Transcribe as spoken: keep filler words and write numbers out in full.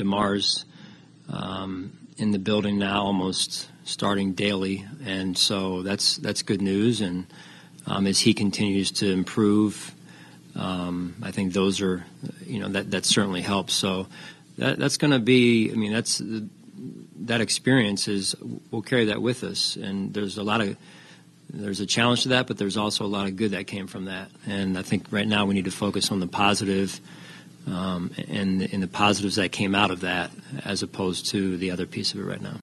Mars um, in the building now, almost starting daily, and so that's that's good news. And um, as he continues to improve, um, I think those are, you know, that that certainly helps. So that that's going to be, I mean, that's that experience is we'll carry that with us, and there's a lot of there's a challenge to that, but there's also a lot of good that came from that. And I think right now we need to focus on the positive. Um, and, and the positives that came out of that as opposed to the other piece of it right now.